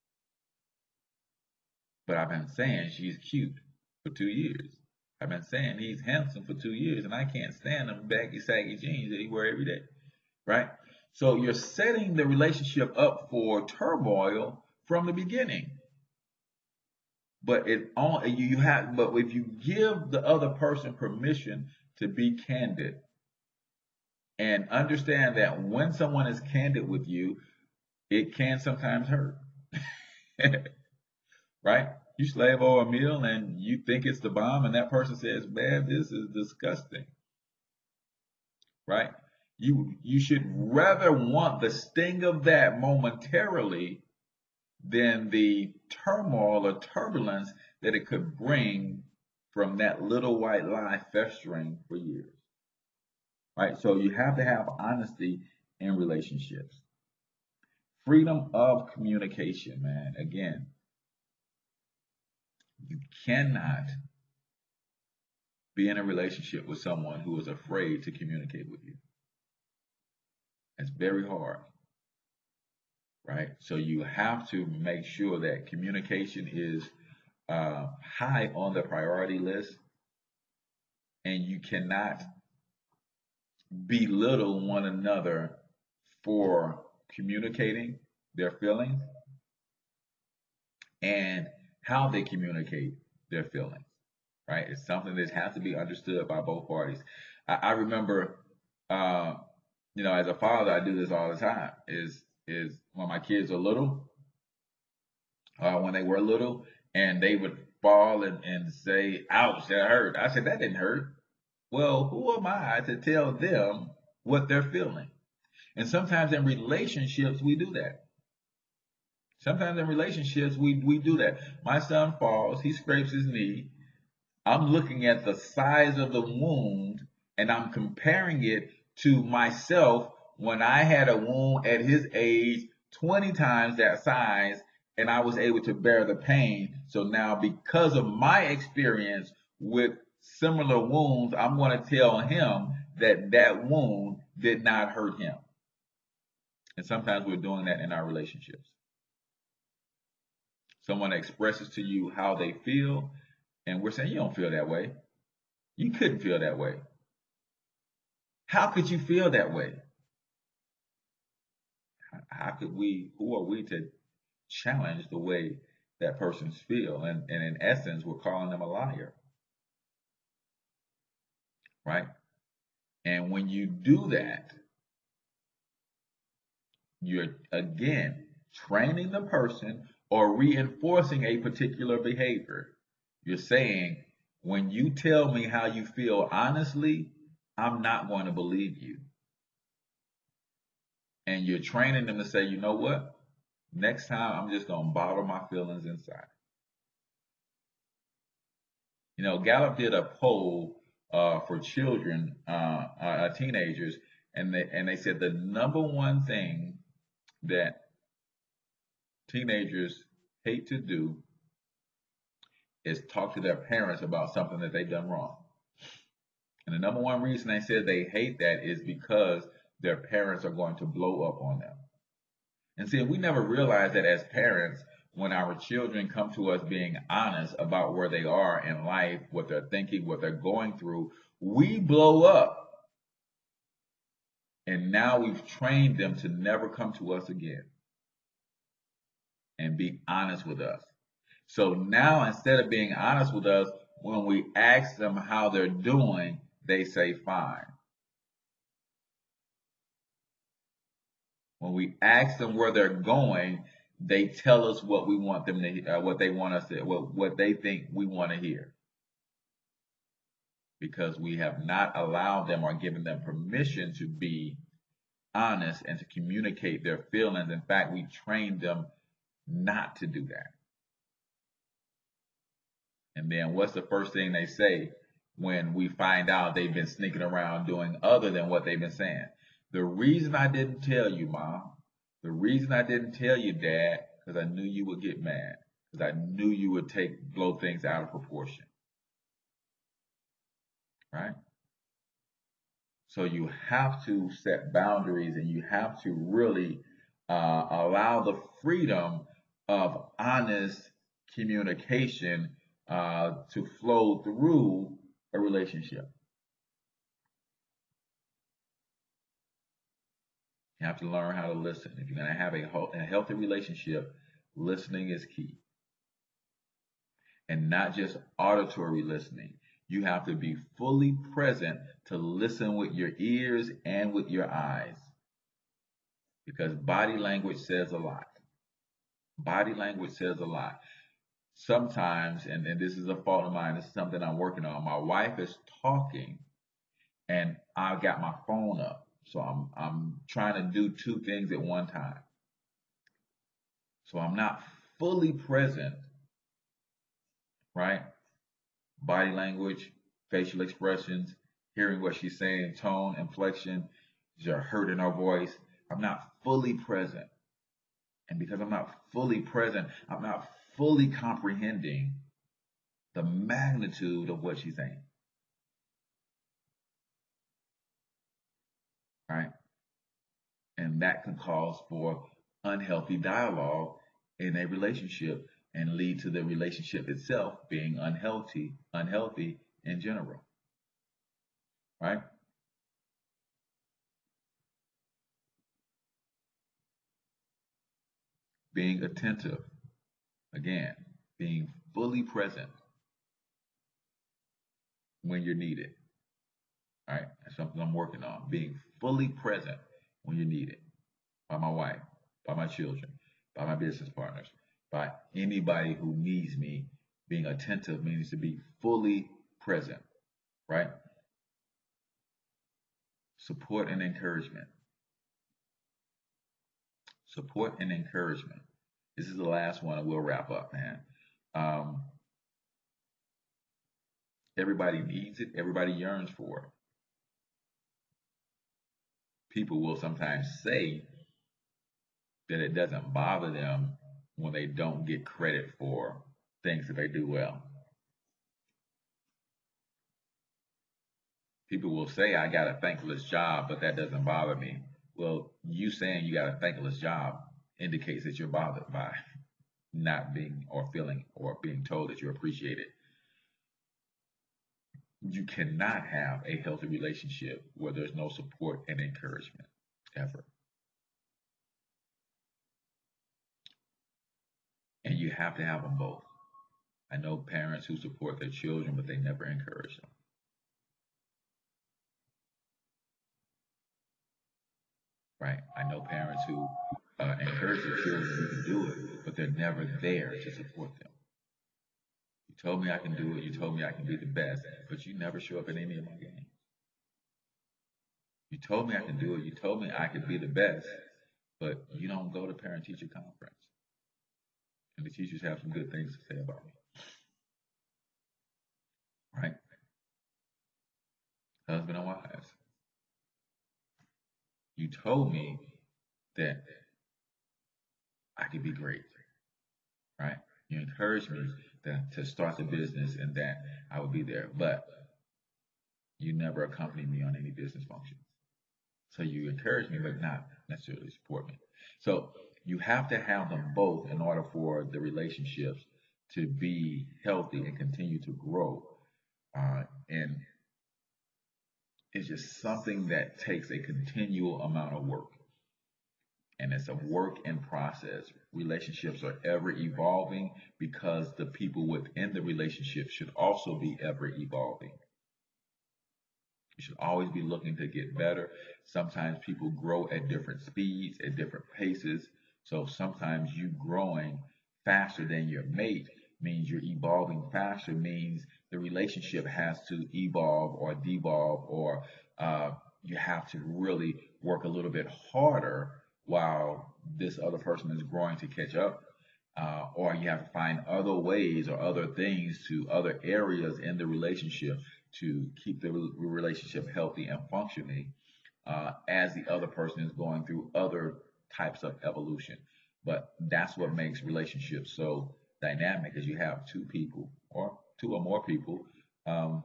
But I've been saying she's cute for two years. I've been saying he's handsome for two years, and I can't stand them baggy, saggy jeans that he wear every day, right? So you're setting the relationship up for turmoil from the beginning. But it only you have, but if you give the other person permission to be candid and understand that when someone is candid with you, it can sometimes hurt, right? You slave over a meal and you think it's the bomb, and that person says, "Man, this is disgusting," right? You you should rather want the sting of that momentarily than the turmoil or turbulence that it could bring from that little white lie festering for years, right? So you have to have honesty in relationships. Freedom of communication, man. Again, you cannot be in a relationship with someone who is afraid to communicate with you. It's very hard, right? So you have to make sure that communication is uh, high on the priority list, and you cannot belittle one another for communicating their feelings and how they communicate their feelings, right? It's something that has to be understood by both parties. I, I remember, uh, you know, as a father, I do this all the time. Is is when my kids are little, uh, when they were little, and they would fall and, and say, "Ouch, that hurt." I said, "That didn't hurt." Well, who am I to tell them what they're feeling? And sometimes in relationships, we do that. Sometimes in relationships, we, we do that. My son falls, he scrapes his knee. I'm looking at the size of the wound and I'm comparing it to myself when I had a wound at his age twenty times that size and I was able to bear the pain. So now, because of my experience with similar wounds, I'm going to tell him that that wound did not hurt him. And sometimes we're doing that in our relationships. Someone expresses to you how they feel, and we're saying, "You don't feel that way. You couldn't feel that way. How could you feel that way?" How could we, who are we to challenge the way that person's feel? And, and in essence, we're calling them a liar. right? And when you do that, you're again training the person or reinforcing a particular behavior. You're saying, when you tell me how you feel honestly, I'm not going to believe you. And you're training them to say, you know what? Next time, I'm just going to bottle my feelings inside. You know, Gallup did a poll uh, for children, uh, uh, teenagers, and they and they said the number one thing that teenagers hate to do is talk to their parents about something that they've done wrong. And the number one reason they said they hate that is because their parents are going to blow up on them. And see, we never realize that as parents, when our children come to us being honest about where they are in life, what they're thinking, what they're going through, we blow up. And now we've trained them to never come to us again and be honest with us. So now, instead of being honest with us, when we ask them how they're doing, they say fine. When we ask them where they're going, they tell us what we want them to, uh, what they want us to, what, what they think we want to hear. Because we have not allowed them or given them permission to be honest and to communicate their feelings. In fact, we trained them not to do that. And then what's the first thing they say when we find out they've been sneaking around doing other than what they've been saying? The reason I didn't tell you, Mom, the reason I didn't tell you, Dad, because I knew you would get mad, because I knew you would take blow things out of proportion. Right? So you have to set boundaries, and you have to really uh, allow the freedom of honest communication uh, to flow through a relationship. You have to learn how to listen. If you're going to have a, a healthy relationship, listening is key. And not just auditory listening. You have to be fully present to listen with your ears and with your eyes. Because body language says a lot. Body language says a lot. Sometimes, and, and this is a fault of mine, this is something I'm working on. My wife is talking and I've got my phone up. So I'm I'm trying to do two things at one time. So I'm not fully present, right? Body language, facial expressions, hearing what she's saying, tone, inflection, her hurt in her voice. I'm not fully present. And because I'm not fully present, I'm not fully comprehending the magnitude of what she's saying. Right? And that can cause for unhealthy dialogue in a relationship and lead to the relationship itself being unhealthy, unhealthy in general. Right? Being attentive. Again, being fully present when you're needed. All right? That's something I'm working on. Being fully present when you're needed. By my wife, by my children, by my business partners, by anybody who needs me. Being attentive means to be fully present, right? Support and encouragement. Support and encouragement. This is the last one and we'll wrap up, man. Um, everybody needs it. Everybody yearns for it. People will sometimes say that it doesn't bother them when they don't get credit for things that they do well. People will say, I got a thankless job, but that doesn't bother me. Well, you saying you got a thankless job indicates that you're bothered by not being or feeling or being told that you're appreciated. You cannot have a healthy relationship where there's no support and encouragement, ever. And you have to have them both. I know parents who support their children, but they never encourage them. right? I know parents who uh, encourage their children to do it, but they're never there to support them. You told me I can do it. You told me I can be the best, but you never show up at any of my games. You told me I can do it. You told me I could be the best, but you don't go to parent-teacher conference. And the teachers have some good things to say about me. Right? Husband and wives. You told me that I could be great. Right? You encouraged me that, to start the business and that I would be there. But you never accompanied me on any business functions. So you encourage me, but not necessarily support me. So you have to have them both in order for the relationships to be healthy and continue to grow. Uh, and it's just something that takes a continual amount of work. And it's a work in process. Relationships are ever evolving because the people within the relationship should also be ever evolving. You should always be looking to get better. Sometimes people grow at different speeds, at different paces. So sometimes you growing faster than your mate means you're evolving faster, means the relationship has to evolve or devolve, or uh, you have to really work a little bit harder while this other person is growing to catch up. Uh, or you have to find other ways or other things to other areas in the relationship to keep the relationship healthy and functioning uh, as the other person is going through other types of evolution. But that's what makes relationships so dynamic, is you have two people or two or more people, um,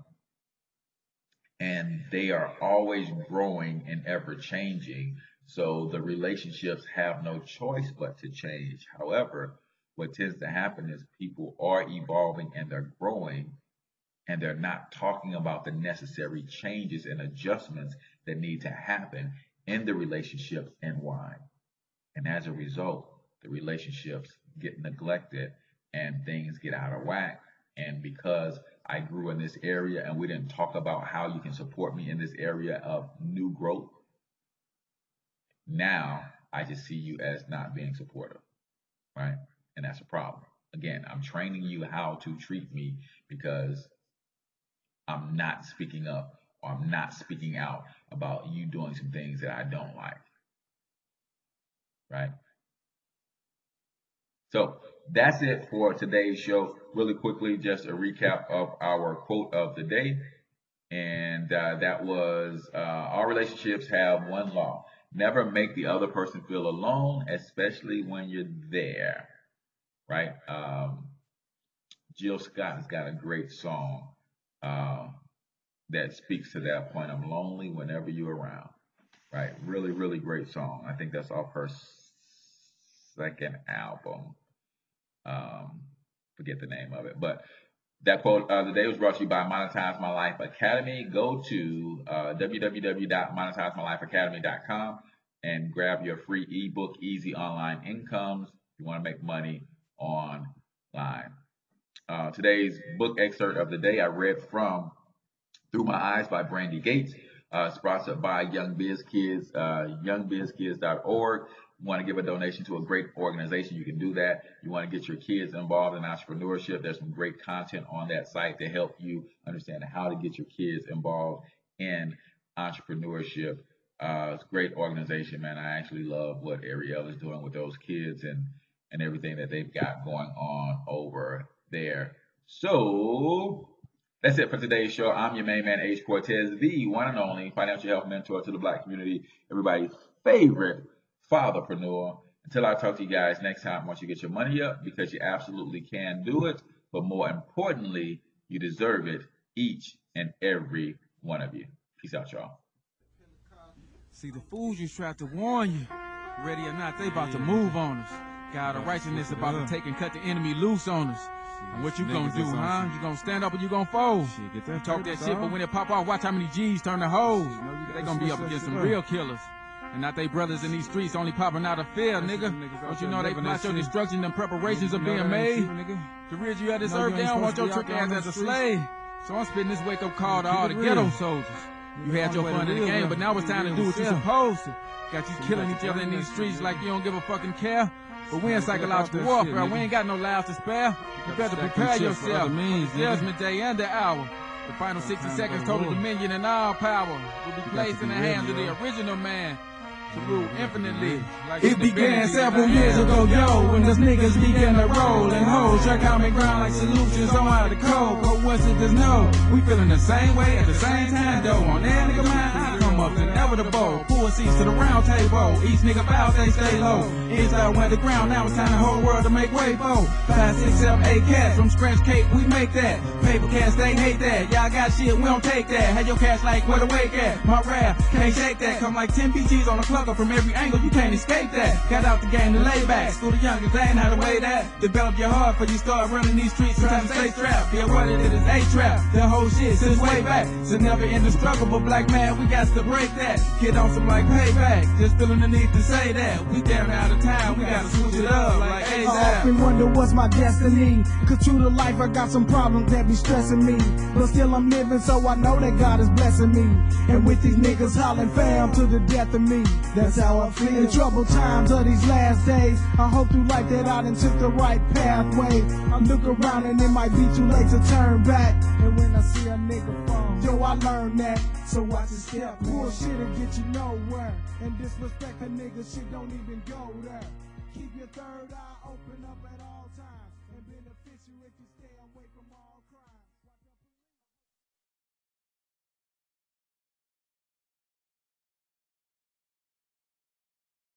and they are always growing and ever changing. So the relationships have no choice but to change. However, what tends to happen is people are evolving and they're growing, and they're not talking about the necessary changes and adjustments that need to happen in the relationships and why. And as a result, the relationships get neglected and things get out of whack. And because I grew in this area and we didn't talk about how you can support me in this area of new growth, now I just see you as not being supportive, right? And that's a problem. Again, I'm training you how to treat me because I'm not speaking up, or I'm not speaking out about you doing some things that I don't like, right? So that's it for today's show. Really quickly, just a recap of our quote of the day. And uh, that was, uh, all relationships have one law. Never make the other person feel alone, especially when you're there, right? Um, Jill Scott has got a great song uh, that speaks to that point. I'm lonely whenever you're around, right? Really, really great song. I think that's off her second album. Um, forget the name of it, but that quote of the day was brought to you by Monetize My Life Academy. Go to uh, w w w dot monetize my life academy dot com and grab your free ebook, Easy Online Incomes. If you want to make money online. Uh, today's book excerpt of the day I read from Through My Eyes by Brandy Gates, uh, sponsored by Young Biz Kids, uh, young biz kids dot org. You want to give a donation to a great organization, you can do that. You want to get your kids involved in entrepreneurship, there's some great content on that site to help you understand how to get your kids involved in entrepreneurship. Uh, it's a great organization, man. I actually love what Ariel is doing with those kids and, and everything that they've got going on over there. So that's it for today's show. I'm your main man, H. Cortez, the one and only financial health mentor to the Black community, everybody's favorite fatherpreneur. Until I talk to you guys next time, I want you to get your money up because you absolutely can do it. But more importantly, you deserve it, each and every one of you. Peace out, y'all. See, the fools you tried to warn you, ready or not, they about to move on us. God of righteousness about to take and cut the enemy loose on us. And what you gonna do, huh? You gonna stand up or you gonna fold? You talk that shit, but when it pop off, watch how many G's turn to hoes. They gonna be up against some real killers. And not they brothers in these streets only popping out of fear, nigga. Don't you know they plot your destruction and preparations are being made? To rid you of this earth, they don't want your trick ass as a slave. So I'm spitting this wake up call to all the ghetto soldiers. You had your fun in the game, but now it's time to do what you're supposed to. Got you killing each other in these streets like you don't give a fucking care. But we in psychological warfare, we ain't got no lives to spare. You better prepare yourself for the judgment day and the hour. The final sixty seconds, total dominion and all power will be placed in the hands of the original man to rule infinitely. Like it began several years ago, yo, when those niggas began to roll and hold track common ground like solutions on how to code. But what's it just know? We feeling the same way at the same time, though. On every nigga mind, I come up inevitable. Pull seats to the round table. Each nigga bow, they stay low. Inside went the ground, now it's time the whole world to make way for. Five, six, seven, eight cats from scratch cake, we make that. Paper cats, they hate that. Y'all got shit, we don't take that. Had your cash like where the wake at? My rap can't shake that. Come like ten B Gs on the club. From every angle, you can't escape that. Got out the game to lay back. School the youngest, they ain't how to weigh that. Develop your heart before you start running these streets. Trying to stay strapped. Yeah, what it is, A-trap. The whole shit since way back. So never in the struggle, but black man, we got to break that. Get on some like payback. Just feeling the need to say that. We damn out of time, we gotta switch it up like A-Zap. I often wonder what's my destiny. Cause true to life, I got some problems that be stressing me. But still I'm living, so I know that God is blessing me. And with these niggas hollering fam to the death of me. That's how I feel. In troubled times of these last days, I hope through life that I done took the right pathway. I look around and it might be too late to turn back. And when I see a nigga fall, yo, I learned that. So watch your step. Bullshit will get you nowhere. And disrespect a nigga, shit don't even go there. Keep your third eye open up at all.